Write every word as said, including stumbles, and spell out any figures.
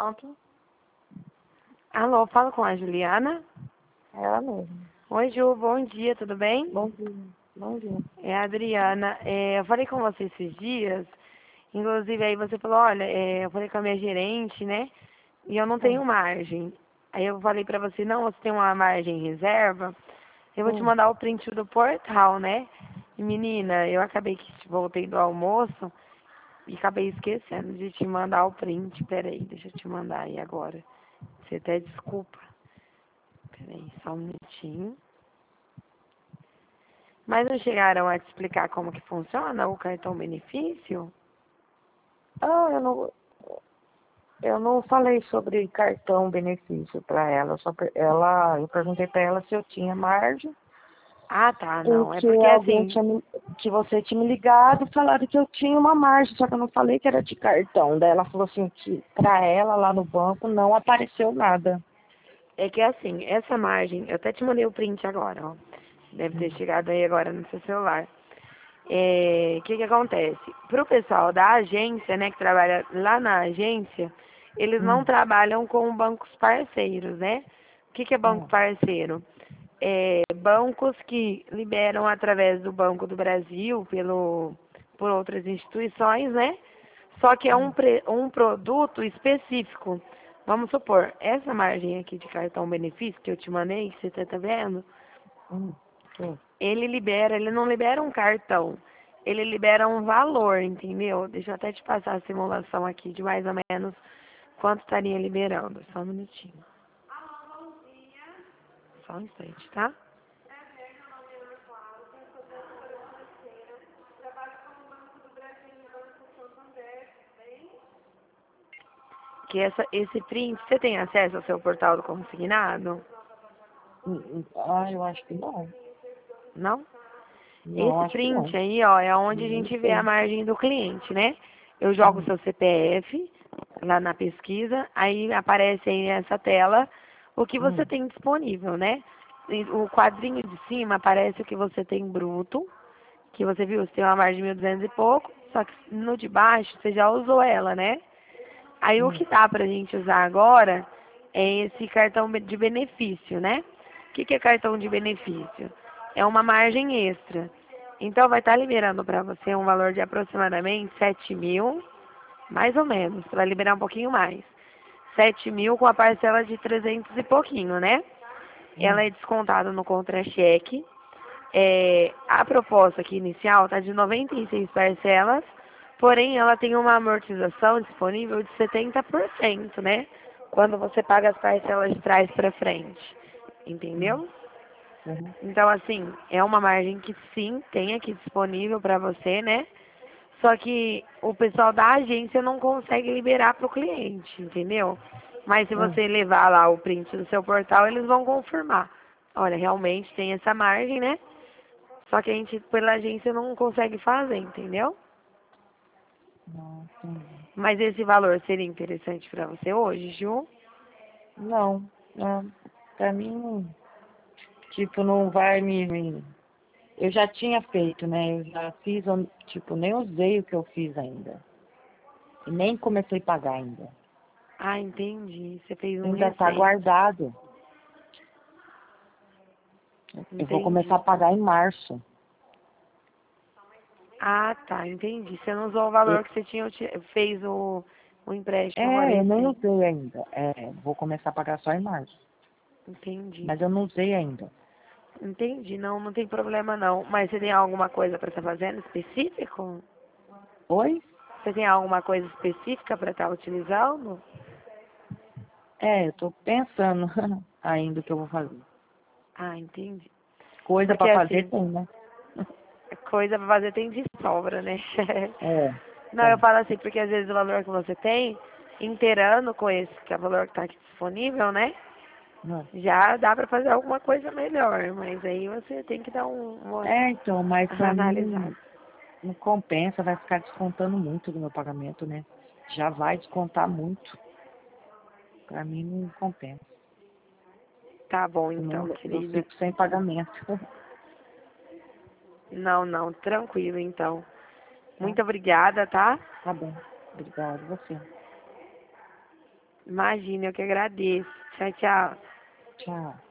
Pronto. Alô, falo com a Juliana. É ela mesmo. Oi, Ju, bom dia, tudo bem? Bom dia. Bom dia. É a Adriana. É, eu falei com você esses dias, inclusive aí você falou, olha, é, eu falei com a minha gerente, né? E eu não tenho Hum. margem. Aí eu falei pra você, não, você tem uma margem em reserva, eu vou te Hum. mandar o print do portal, né? E, menina, eu acabei que voltei do almoço e acabei esquecendo de te mandar o print. Peraí, deixa eu te mandar aí agora. Você até desculpa. Peraí, só um minutinho. Mas não chegaram a te explicar como que funciona o cartão benefício? Ah, eu não, eu não falei sobre cartão benefício para ela. Eu Só, per- ela, eu perguntei para ela se eu tinha margem, Ah, tá, não. É porque porque alguém assim, tinha me, que você tinha me ligado e falaram que eu tinha uma margem, só que eu não falei que era de cartão. Daí ela falou assim que para ela lá no banco não apareceu nada. é que assim, essa margem, eu até te mandei o print agora, ó. Deve ter chegado aí agora no seu celular. É, o que que acontece? Pro pessoal da agência, né, que trabalha lá na agência, eles não Hum. trabalham com bancos parceiros, né? O que que é banco Hum. parceiro? É, bancos que liberam através do Banco do Brasil, pelo, por outras instituições, né? Só que é um, pre, um produto específico. Vamos supor, essa margem aqui de cartão benefício que eu te mandei, que você está vendo, Hum. Sim. ele libera, ele não libera um cartão, ele libera um valor, entendeu? Deixa eu até te passar a simulação aqui de mais ou menos quanto estaria liberando. Só um minutinho. Só um instante, tá? Que essa, esse print, você tem acesso ao seu portal do consignado? Hum, hum. Ah, eu acho que não. Não? Não, Esse acho que print não. aí, ó, é onde a Não gente vê a sei. margem do cliente, né? Eu jogo o Hum. seu C P F lá na pesquisa, aí aparece aí nessa tela o que você Hum. tem disponível, né? E o quadrinho de cima aparece o que você tem bruto, que você viu, você tem uma margem de mil e duzentos e pouco, só que no de baixo você já usou ela, né? Aí o Hum. que dá pra gente usar agora é esse cartão de benefício, né? O que que é cartão de benefício? É uma margem extra. Então vai estar liberando para você um valor de aproximadamente sete mil, mais ou menos, vai liberar um pouquinho mais. Sete mil com a parcela de trezentos e pouquinho, né? Ela Hum. é descontada no contra-cheque. É, a proposta aqui inicial está de noventa e seis parcelas, porém ela tem uma amortização disponível de setenta por cento, né? Quando você paga as parcelas de trás para frente. Hum. Entendeu? Uhum. Então, assim, é uma margem que sim, tem aqui disponível para você, né? Só que o pessoal da agência não consegue liberar para o cliente, entendeu? Mas se Hum. você levar lá o print do seu portal, eles vão confirmar. Olha, realmente tem essa margem, né? Só que a gente, pela agência, não consegue fazer, entendeu? Não, entendi. Mas esse valor seria interessante para você hoje, Ju? Não, não. Pra mim, tipo, não vai me, me- Eu já tinha feito, né? Eu já fiz, eu, tipo, nem usei o que eu fiz ainda. E nem comecei a pagar ainda. Ah, entendi. Você fez um Ainda tá recente. guardado. Eu vou começar a Entendi. pagar em março. Ah, tá, entendi. Você não usou o E- valor que você tinha, uti- fez o, o empréstimo agora É, eu nem esse. usei ainda. É, vou começar a pagar só em março. Entendi. Mas eu não usei ainda. Entendi. Não, não tem problema não. Mas você tem alguma coisa para estar fazendo específico? Oi? Você tem alguma coisa específica para estar utilizando? É, eu tô pensando ainda o que eu vou fazer. Ah, entendi. Coisa Porque pra fazer assim, tem, né? coisa pra fazer tem de sobra, né? É, Não, eu tem. falo assim, porque às vezes o valor que você tem, inteirando com esse, que é o valor que tá aqui disponível, né? Não. Já dá pra fazer alguma coisa melhor, mas aí você tem que dar um, uma É, então, mas pra analisada. mim não compensa, vai ficar descontando muito do meu pagamento, né? Já vai descontar muito. Pra mim não compensa. Tá bom Senão então, eu querida. fico sem pagamento. Não, não, tranquilo então. Tá? Muito obrigada, tá? Tá bom. Obrigado, você. Imagina, eu que agradeço. Tchau, tchau. Tchau.